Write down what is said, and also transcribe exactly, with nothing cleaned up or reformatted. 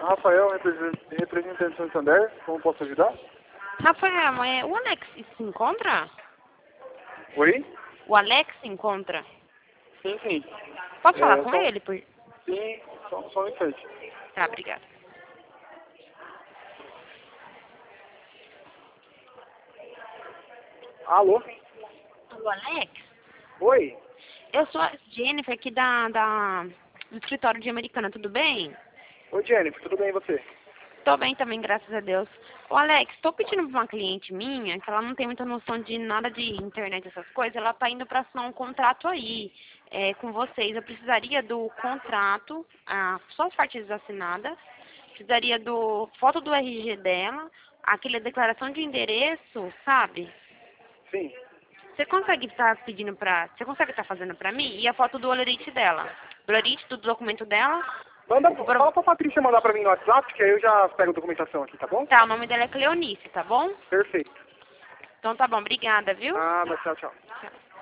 Rafael, represent- representante Santander, como posso ajudar? Rafael, é, o Alex se encontra? Oi? O Alex se encontra? Sim, sim. Posso falar É, com só- ele? Por... Sim, só, só um instante. Tá, obrigada. Alô? O Alex? Oi? Eu sou a Jennifer aqui da, da, do escritório de Americana, tudo bem? Oi, Jennifer, tudo bem e você? Tô bem também, graças a Deus. Ô Alex, tô pedindo pra uma cliente minha, que ela não tem muita noção de nada de internet, essas coisas, ela tá indo pra assinar um contrato aí é, com vocês. Eu precisaria do contrato, ah, só as partes assinadas, precisaria do foto do R G dela, aquela declaração de endereço, sabe? Sim. Você consegue estar pedindo pra. Você consegue estar fazendo pra mim? E a foto do olerite dela? Do olerite, do documento dela. Manda, O pro- fala pra Patrícia mandar pra mim no WhatsApp, que aí eu já pego a documentação aqui, tá bom? Tá, o nome dela é Cleonice, tá bom? Perfeito. Então tá bom, obrigada, viu? Nada, tchau, tchau. Tchau.